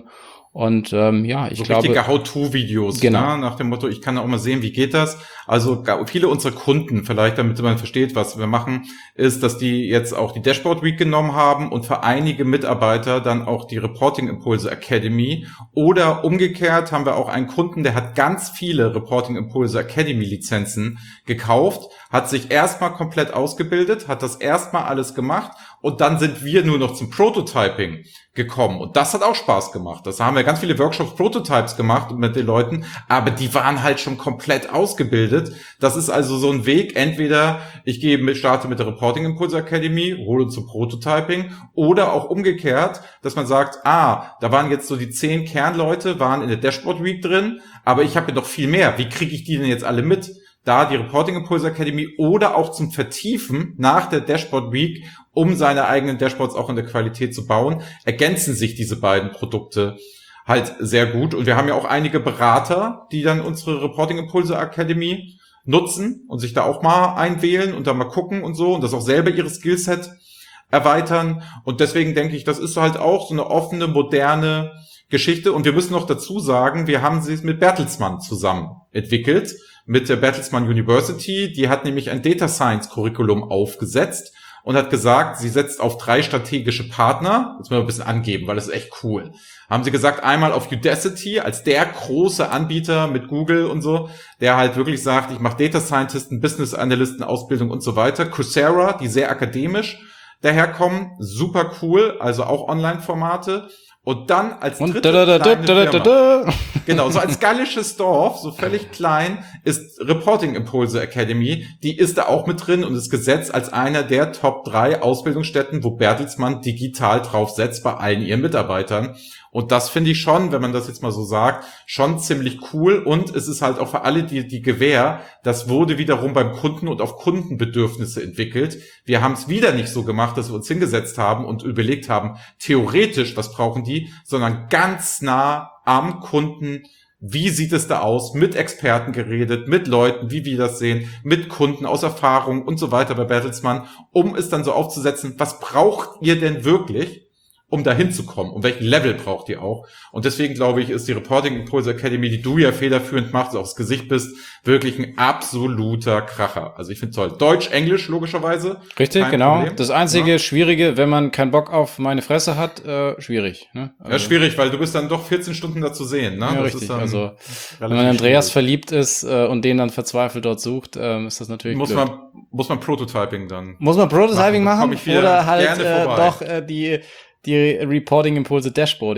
Und ich so glaube, richtige How-to-Videos, genau. ne? Nach dem Motto, ich kann auch mal sehen, wie geht das. Also viele unserer Kunden, vielleicht damit man versteht, was wir machen, ist, dass die jetzt auch die Dashboard Week genommen haben und für einige Mitarbeiter dann auch die Reporting Impulse Academy, oder umgekehrt haben wir auch einen Kunden, der hat ganz viele Reporting Impulse Academy Lizenzen gekauft, hat sich erstmal komplett ausgebildet, hat das erstmal alles gemacht und dann sind wir nur noch zum Prototyping gekommen. Und das hat auch Spaß gemacht. Das haben wir ganz viele Workshops, Prototypes gemacht mit den Leuten, aber die waren halt schon komplett ausgebildet. Das ist also so ein Weg, entweder ich starte mit der Reporting Impulse Academy, hole zum Prototyping, oder auch umgekehrt, dass man sagt, da waren jetzt so die 10 Kernleute, waren in der Dashboard Week drin, aber ich habe ja noch viel mehr. Wie kriege ich die denn jetzt alle mit? Da die Reporting Impulse Academy oder auch zum Vertiefen nach der Dashboard Week, um seine eigenen Dashboards auch in der Qualität zu bauen, ergänzen sich diese beiden Produkte halt sehr gut. Und wir haben ja auch einige Berater, die dann unsere Reporting Impulse Academy nutzen und sich da auch mal einwählen und da mal gucken und so und das auch selber ihre Skillset erweitern. Und deswegen denke ich, das ist halt auch so eine offene, moderne Geschichte. Und wir müssen noch dazu sagen, wir haben sie mit Bertelsmann zusammen entwickelt, mit der Bertelsmann University. Die hat nämlich ein Data Science Curriculum aufgesetzt und hat gesagt, sie setzt auf 3 strategische Partner. Jetzt müssen wir ein bisschen angeben, weil das ist echt cool. Haben sie gesagt, einmal auf Udacity als der große Anbieter mit Google und so, der halt wirklich sagt, ich mache Data Scientisten, Business Analysten, Ausbildung und so weiter. Coursera, die sehr akademisch daherkommen, super cool, also auch Online-Formate. Und dann als dritte kleine Firma, genau, so als gallisches Dorf, so völlig klein, ist Reporting Impulse Academy. Die ist da auch mit drin und ist gesetzt als einer der Top 3 Ausbildungsstätten, wo Bertelsmann digital drauf setzt bei allen ihren Mitarbeitern. Und das finde ich schon, wenn man das jetzt mal so sagt, schon ziemlich cool. Und es ist halt auch für alle die Gewähr, das wurde wiederum beim Kunden und auf Kundenbedürfnisse entwickelt. Wir haben es wieder nicht so gemacht, dass wir uns hingesetzt haben und überlegt haben, theoretisch, was brauchen die, sondern ganz nah am Kunden. Wie sieht es da aus? Mit Experten geredet, mit Leuten, wie wir das sehen, mit Kunden aus Erfahrung und so weiter bei Bertelsmann, um es dann so aufzusetzen, was braucht ihr denn wirklich, um da hinzukommen? Und welchen Level braucht ihr auch? Und deswegen glaube ich, ist die Reporting Impulse Academy, die du ja federführend machst, aufs Gesicht bist, wirklich ein absoluter Kracher. Also ich finde toll. Deutsch, Englisch logischerweise. Richtig, kein genau. Problem. Das einzige Schwierige, wenn man keinen Bock auf meine Fresse hat, schwierig. Ne? Also, ja, schwierig, weil du bist dann doch 14 Stunden da zu sehen. Ne? Ja, das richtig. ist dann also wenn man Andreas verliebt ist und den dann verzweifelt dort sucht, ist das natürlich muss blöd. muss man Prototyping dann. Muss man Prototyping machen oder halt doch die Reporting Impulse Dashboard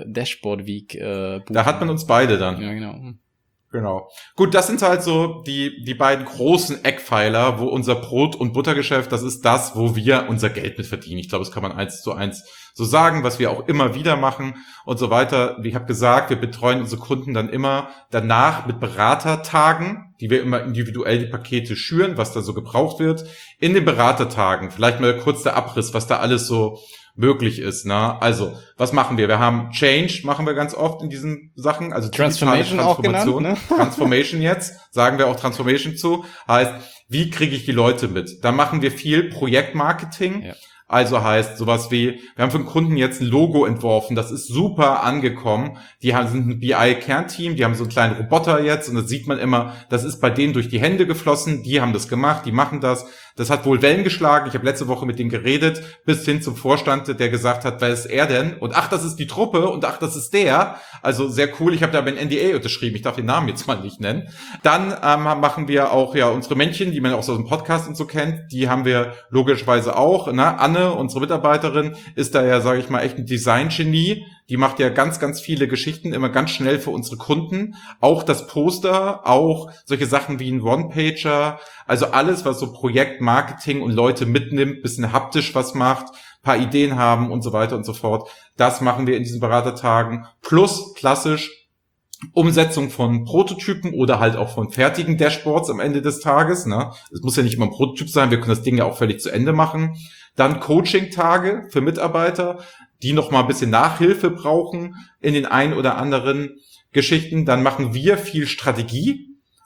Week buchen. Da hat man uns beide dann. Ja, genau. Genau. Gut, das sind halt so die beiden großen Eckpfeiler, wo unser Brot- und Buttergeschäft, das ist das, wo wir unser Geld mit verdienen. Ich glaube, das kann man 1:1 so sagen, was wir auch immer wieder machen und so weiter. Wie ich habe gesagt, wir betreuen unsere Kunden dann immer danach mit Beratertagen, die wir immer individuell die Pakete schüren, was da so gebraucht wird. In den Beratertagen, vielleicht mal kurz der Abriss, was da alles so möglich ist, ne? Also, was machen wir? Wir haben Change, machen wir ganz oft in diesen Sachen, also Transformation auch genannt, ne? Transformation jetzt, sagen wir auch Transformation zu, heißt, wie kriege ich die Leute mit? Da machen wir viel Projektmarketing. Ja. Also heißt sowas wie, wir haben für einen Kunden jetzt ein Logo entworfen, das ist super angekommen. Die sind ein BI-Kernteam, die haben so einen kleinen Roboter jetzt und das sieht man immer, das ist bei denen durch die Hände geflossen, die haben das gemacht, die machen das. Das hat wohl Wellen geschlagen. Ich habe letzte Woche mit denen geredet, bis hin zum Vorstand, der gesagt hat, wer ist er denn? Und ach, das ist die Truppe und ach, das ist der. Also sehr cool. Ich habe da aber ein NDA unterschrieben. Ich darf den Namen jetzt mal nicht nennen. Dann machen wir auch ja unsere Männchen, die man auch so aus dem Podcast und so kennt. Die haben wir logischerweise auch. Ne? Anne, unsere Mitarbeiterin, ist da ja, sage ich mal, echt ein Design-Genie. Die macht ja ganz, ganz viele Geschichten, immer ganz schnell für unsere Kunden. Auch das Poster, auch solche Sachen wie ein One-Pager. Also alles, was so Projektmarketing und Leute mitnimmt, bisschen haptisch was macht, paar Ideen haben und so weiter und so fort. Das machen wir in diesen Beratertagen. Plus klassisch Umsetzung von Prototypen oder halt auch von fertigen Dashboards am Ende des Tages. Ne? Es muss ja nicht immer ein Prototyp sein, wir können das Ding ja auch völlig zu Ende machen. Dann Coaching-Tage für Mitarbeiter, die noch mal ein bisschen Nachhilfe brauchen in den ein oder anderen Geschichten. Dann machen wir viel Strategie.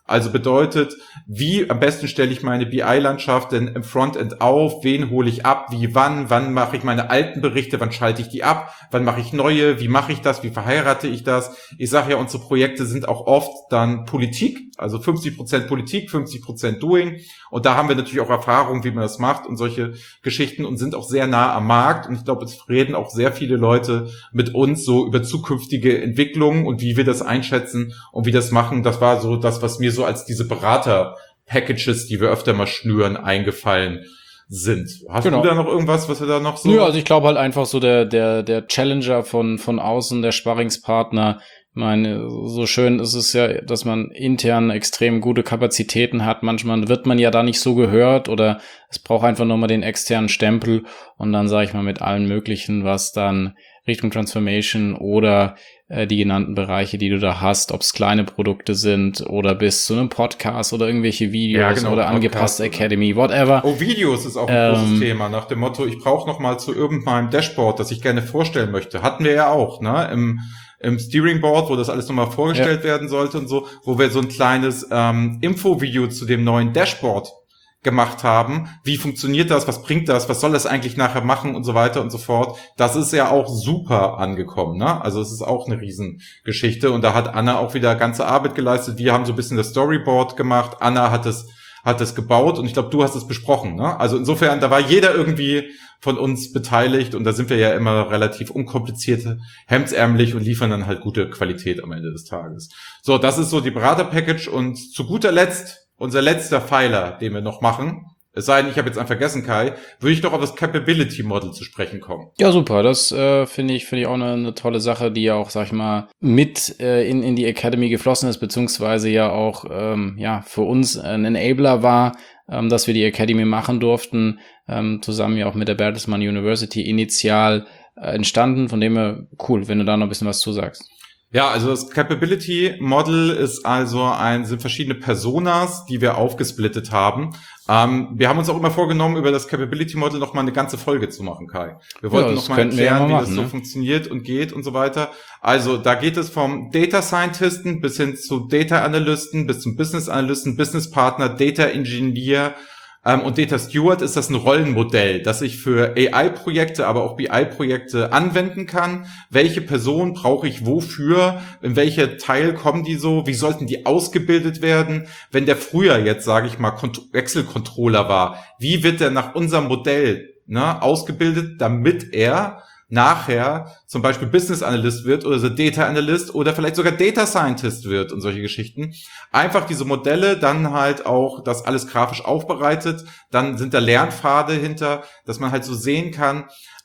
Also bedeutet, wie am besten stelle ich meine BI-Landschaft denn im Frontend auf, wen hole ich ab, wie, wann mache ich meine alten Berichte, wann schalte ich die ab, wann mache ich neue, wie mache ich das, wie verheirate ich das. Ich sage ja, unsere Projekte sind auch oft dann Politik, also 50% Politik, 50% Doing. Und da haben wir natürlich auch Erfahrung, wie man das macht und solche Geschichten und sind auch sehr nah am Markt. Und ich glaube, es reden auch sehr viele Leute mit uns so über zukünftige Entwicklungen und wie wir das einschätzen und wie das machen. Das war so das, was mir so als diese Berater-Packages, die wir öfter mal schnüren, eingefallen sind. Hast du da noch irgendwas, was wir da noch so... Ja, also ich glaube halt einfach so der Challenger von außen, der Sparringspartner. Ich meine, so schön ist es ja, dass man intern extrem gute Kapazitäten hat. Manchmal wird man ja da nicht so gehört oder es braucht einfach nochmal den externen Stempel und dann sage ich mal mit allen möglichen, was dann Richtung Transformation oder die genannten Bereiche, die du da hast, ob es kleine Produkte sind oder bis zu einem Podcast oder irgendwelche Videos oder angepasste Academy, whatever. Oh, Videos ist auch ein großes Thema, nach dem Motto, ich brauche noch mal zu irgendeinem Dashboard, das ich gerne vorstellen möchte. Hatten wir ja auch, ne, im Steering Board, wo das alles nochmal vorgestellt werden sollte und so, wo wir so ein kleines Info-Video zu dem neuen Dashboard gemacht haben. Wie funktioniert das? Was bringt das? Was soll das eigentlich nachher machen? Und so weiter und so fort. Das ist ja auch super angekommen, ne? Also es ist auch eine Riesengeschichte. Und da hat Anna auch wieder ganze Arbeit geleistet. Wir haben so ein bisschen das Storyboard gemacht. Anna hat es gebaut und ich glaube, du hast es besprochen, ne? Also insofern, da war jeder irgendwie von uns beteiligt und da sind wir ja immer relativ unkompliziert, hemdsärmlich und liefern dann halt gute Qualität am Ende des Tages. So, das ist so die Berater-Package und zu guter Letzt unser letzter Pfeiler, den wir noch machen, es sei denn, ich habe jetzt einen vergessen, Kai, würde ich doch auf das Capability Model zu sprechen kommen. Ja, super. Das finde ich auch eine tolle Sache, die ja auch, sag ich mal, mit in die Academy geflossen ist, beziehungsweise ja auch für uns ein Enabler war, dass wir die Academy machen durften, zusammen ja auch mit der Bertelsmann University initial entstanden. Von dem her cool, wenn du da noch ein bisschen was zusagst. Ja, also das Capability Model ist also sind verschiedene Personas, die wir aufgesplittet haben. Wir haben uns auch immer vorgenommen, über das Capability Model noch mal eine ganze Folge zu machen, Kai. Wir wollten noch mal erklären, wie das so funktioniert und geht und so weiter. Also da geht es vom Data Scientisten bis hin zu Data Analysten, bis zum Business Analysten, Business Partner, Data Engineer, und Data Steward ist das ein Rollenmodell, das ich für AI-Projekte, aber auch BI-Projekte anwenden kann. Welche Person brauche ich wofür? In welcher Teil kommen die so? Wie sollten die ausgebildet werden? Wenn der früher jetzt, sage ich mal, Excel-Controller war, wie wird der nach unserem Modell ausgebildet, damit er nachher zum Beispiel Business Analyst wird oder so Data Analyst oder vielleicht sogar Data Scientist wird und solche Geschichten. Einfach diese Modelle, dann halt auch das alles grafisch aufbereitet, dann sind da Lernpfade hinter, dass man halt so sehen kann,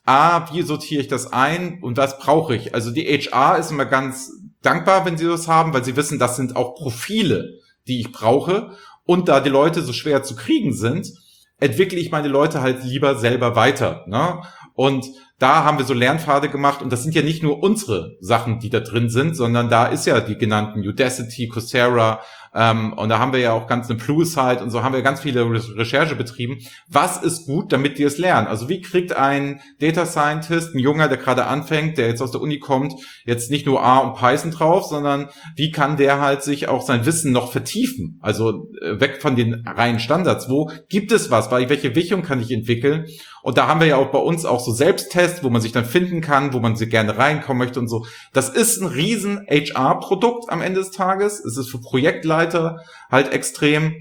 wie sortiere ich das ein und was brauche ich? Also die HR ist immer ganz dankbar, wenn sie das haben, weil sie wissen, das sind auch Profile, die ich brauche und da die Leute so schwer zu kriegen sind, entwickle ich meine Leute halt lieber selber weiter, ne? Und da haben wir so Lernpfade gemacht und das sind ja nicht nur unsere Sachen, die da drin sind, sondern da ist ja die genannten Udacity, Coursera und da haben wir ja auch ganz eine Pluesite und so haben wir ganz viele Recherche betrieben. Was ist gut, damit die es lernen? Also wie kriegt ein Data Scientist, ein Junger, der gerade anfängt, der jetzt aus der Uni kommt, jetzt nicht nur R und Python drauf, sondern wie kann der halt sich auch sein Wissen noch vertiefen? Also weg von den reinen Standards. Wo gibt es was? Welche Wichtung kann ich entwickeln? Und da haben wir ja auch bei uns auch so Selbsttests, wo man sich dann finden kann, wo man sie gerne reinkommen möchte und so. Das ist ein riesen HR-Produkt am Ende des Tages. Es ist für Projektleiter halt extrem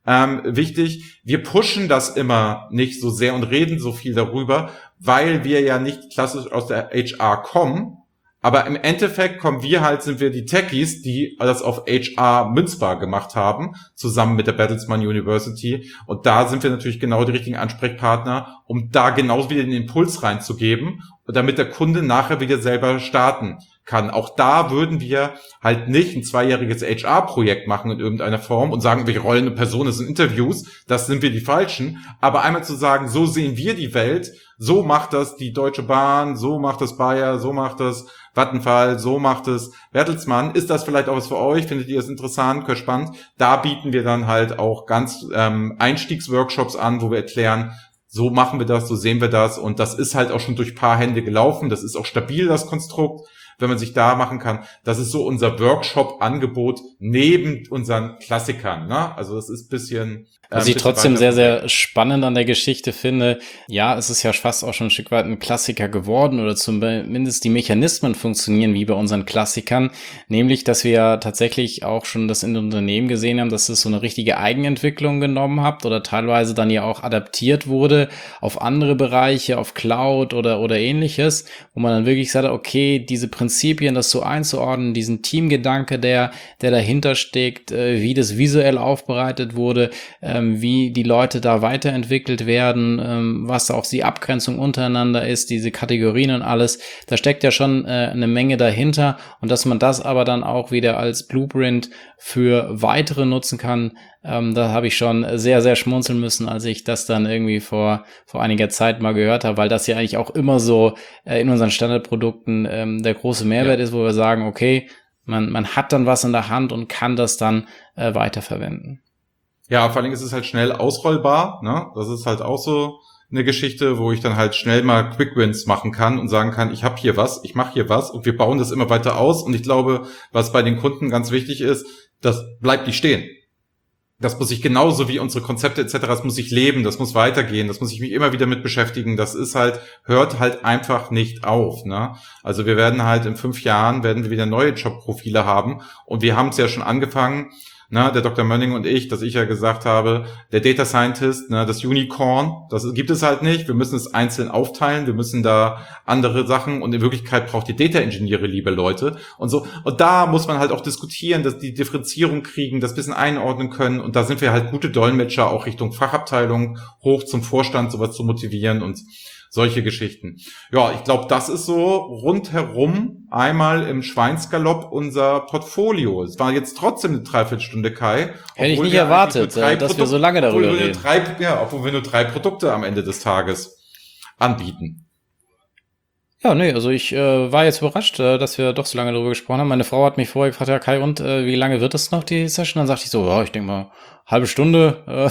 wichtig. Wir pushen das immer nicht so sehr und reden so viel darüber, weil wir ja nicht klassisch aus der HR kommen. Aber im Endeffekt sind wir die Techies, die das auf HR münzbar gemacht haben, zusammen mit der Bertelsmann University. Und da sind wir natürlich genau die richtigen Ansprechpartner, um da genauso wieder den Impuls reinzugeben, damit der Kunde nachher wieder selber starten kann. Auch da würden wir halt nicht ein 2-jähriges HR-Projekt machen in irgendeiner Form und sagen, welche Rollen eine Person ist in Interviews. Das sind wir die Falschen. Aber einmal zu sagen, so sehen wir die Welt, so macht das die Deutsche Bahn, so macht das Bayer, so macht das Vattenfall, so macht es Bertelsmann. Ist das vielleicht auch was für euch? Findet ihr das interessant, spannend? Da bieten wir dann halt auch ganz Einstiegsworkshops an, wo wir erklären, so machen wir das, so sehen wir das. Und das ist halt auch schon durch ein paar Hände gelaufen. Das ist auch stabil, das Konstrukt. wenn man sich da machen kann. Das ist so unser Workshop-Angebot neben unseren Klassikern, ne? Also das ist ein bisschen... Was ich trotzdem sehr, sehr spannend an der Geschichte finde, ja, es ist ja fast auch schon ein Stück weit ein Klassiker geworden oder zumindest die Mechanismen funktionieren wie bei unseren Klassikern, nämlich, dass wir ja tatsächlich auch schon das in den Unternehmen gesehen haben, dass es so eine richtige Eigenentwicklung genommen habt oder teilweise dann ja auch adaptiert wurde auf andere Bereiche, auf Cloud oder ähnliches, wo man dann wirklich sagt, okay, diese Prinzipien, das so einzuordnen, diesen Teamgedanke, der dahinter steckt, wie das visuell aufbereitet wurde, wie die Leute da weiterentwickelt werden, was auch die Abgrenzung untereinander ist, diese Kategorien und alles, da steckt ja schon eine Menge dahinter und dass man das aber dann auch wieder als Blueprint für weitere nutzen kann, da habe ich schon sehr, sehr schmunzeln müssen, als ich das dann irgendwie vor einiger Zeit mal gehört habe, weil das ja eigentlich auch immer so in unseren Standardprodukten der große Mehrwert ist, wo wir sagen, okay, man hat dann was in der Hand und kann das dann weiterverwenden. Ja, vor allem ist es halt schnell ausrollbar, ne? Das ist halt auch so eine Geschichte, wo ich dann halt schnell mal Quick Wins machen kann und sagen kann, ich habe hier was, ich mache hier was und wir bauen das immer weiter aus. Und ich glaube, was bei den Kunden ganz wichtig ist, das bleibt nicht stehen. Das muss ich genauso wie unsere Konzepte etc., das muss ich leben, das muss weitergehen, das muss ich mich immer wieder mit beschäftigen. Das ist halt, hört halt einfach nicht auf, ne? Also wir werden halt in 5 Jahren, werden wir wieder neue Jobprofile haben und wir haben es ja schon angefangen, na, der Dr. Mönning und ich, dass ich ja gesagt habe, der Data Scientist, ne, das Unicorn, das gibt es halt nicht. Wir müssen es einzeln aufteilen. Wir müssen da andere Sachen und in Wirklichkeit braucht die Data Ingenieure liebe Leute und so. Und da muss man halt auch diskutieren, dass die Differenzierung kriegen, das bisschen einordnen können. Und da sind wir halt gute Dolmetscher auch Richtung Fachabteilung hoch zum Vorstand, sowas zu motivieren und solche Geschichten. Ja, ich glaube, das ist so rundherum einmal im Schweinsgalopp unser Portfolio. Es war jetzt trotzdem eine Dreiviertelstunde, Kai. Hätte ich nicht erwartet, dass wir so lange darüber reden. Obwohl wir nur 3 Produkte am Ende des Tages anbieten. Ja, nee, also ich war jetzt überrascht, dass wir doch so lange darüber gesprochen haben. Meine Frau hat mich vorher gefragt, ja Kai, und wie lange wird es noch, die Session? Dann sagte ich so, ja, ich denke mal, halbe Stunde.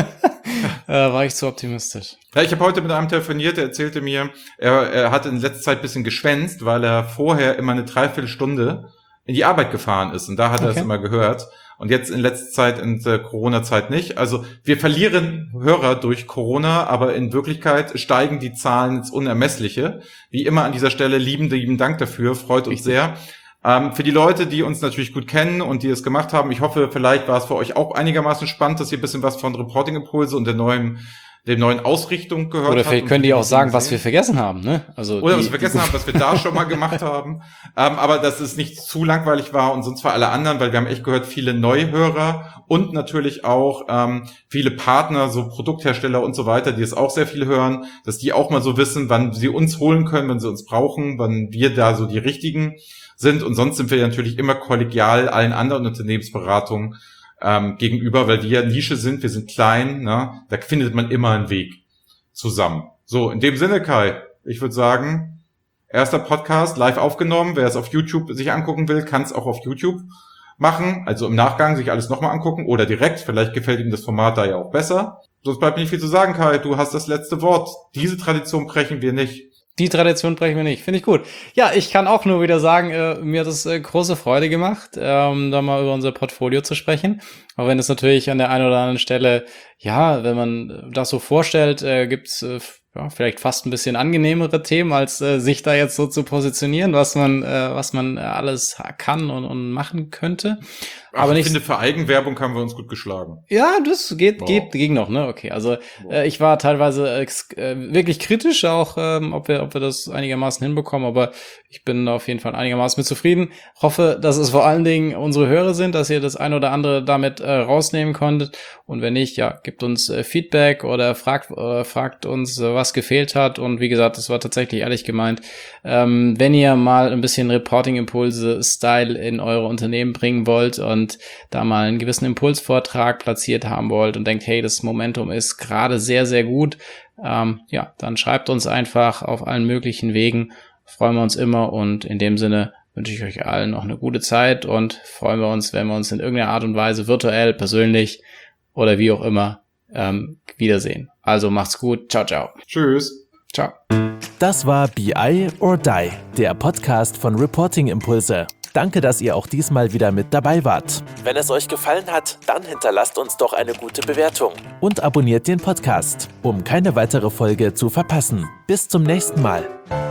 War ich zu optimistisch. Ja, ich habe heute mit einem telefoniert, der erzählte mir, er hat in letzter Zeit ein bisschen geschwänzt, weil er vorher immer eine Dreiviertelstunde in die Arbeit gefahren ist. Und da hat er es immer gehört. Und jetzt in letzter Zeit, in der Corona-Zeit nicht. Also wir verlieren Hörer durch Corona, aber in Wirklichkeit steigen die Zahlen ins Unermessliche. Wie immer an dieser Stelle lieben Dank dafür, freut uns sehr. Für die Leute, die uns natürlich gut kennen und die es gemacht haben, ich hoffe, vielleicht war es für euch auch einigermaßen spannend, dass ihr ein bisschen was von Reporting Impulse und der neuen Ausrichtung gehört habt. Oder vielleicht könnt ihr auch sagen, was wir vergessen haben, ne? Also oder was wir vergessen haben, was wir da schon mal gemacht haben. Aber dass es nicht zu langweilig war und sonst für alle anderen, weil wir haben echt gehört, viele Neuhörer und natürlich auch viele Partner, so Produkthersteller und so weiter, die es auch sehr viel hören, dass die auch mal so wissen, wann sie uns holen können, wenn sie uns brauchen, wann wir da so die richtigen sind. Und sonst sind wir natürlich immer kollegial allen anderen Unternehmensberatungen gegenüber, weil wir ja Nische sind, wir sind klein, ne? Da findet man immer einen Weg zusammen. So, in dem Sinne, Kai, ich würde sagen, erster Podcast live aufgenommen. Wer es auf YouTube sich angucken will, kann es auch auf YouTube machen, also im Nachgang sich alles nochmal angucken oder direkt. Vielleicht gefällt ihm das Format da ja auch besser. Sonst bleibt mir nicht viel zu sagen, Kai, du hast das letzte Wort. Diese Tradition brechen wir nicht. Die Tradition brechen wir nicht. Finde ich gut. Ja, ich kann auch nur wieder sagen, mir hat es große Freude gemacht, da mal über unser Portfolio zu sprechen. Auch wenn es natürlich an der einen oder anderen Stelle, ja, wenn man das so vorstellt, gibt's vielleicht fast ein bisschen angenehmere Themen, als sich da jetzt so zu positionieren, was man alles kann und machen könnte. Aber ich finde, für Eigenwerbung haben wir uns gut geschlagen. Ja, das ging noch, ne? Okay, also ich war teilweise wirklich kritisch auch, ob wir das einigermaßen hinbekommen, aber ich bin auf jeden Fall einigermaßen mit zufrieden. Hoffe, dass es vor allen Dingen unsere Hörer sind, dass ihr das ein oder andere damit rausnehmen konntet. Und wenn nicht, ja, gebt uns Feedback oder fragt uns, was gefehlt hat. Und wie gesagt, das war tatsächlich ehrlich gemeint. Wenn ihr mal ein bisschen Reporting-Impulse-Style in eure Unternehmen bringen wollt und da mal einen gewissen Impulsvortrag platziert haben wollt und denkt, hey, das Momentum ist gerade sehr, sehr gut, ja, dann schreibt uns einfach auf allen möglichen Wegen. Freuen wir uns immer und in dem Sinne wünsche ich euch allen noch eine gute Zeit und freuen wir uns, wenn wir uns in irgendeiner Art und Weise virtuell, persönlich oder wie auch immer wiedersehen. Also macht's gut. Ciao, ciao. Tschüss. Ciao. Das war BI or Die, der Podcast von Reporting Impulse. Danke, dass ihr auch diesmal wieder mit dabei wart. Wenn es euch gefallen hat, dann hinterlasst uns doch eine gute Bewertung und abonniert den Podcast, um keine weitere Folge zu verpassen. Bis zum nächsten Mal.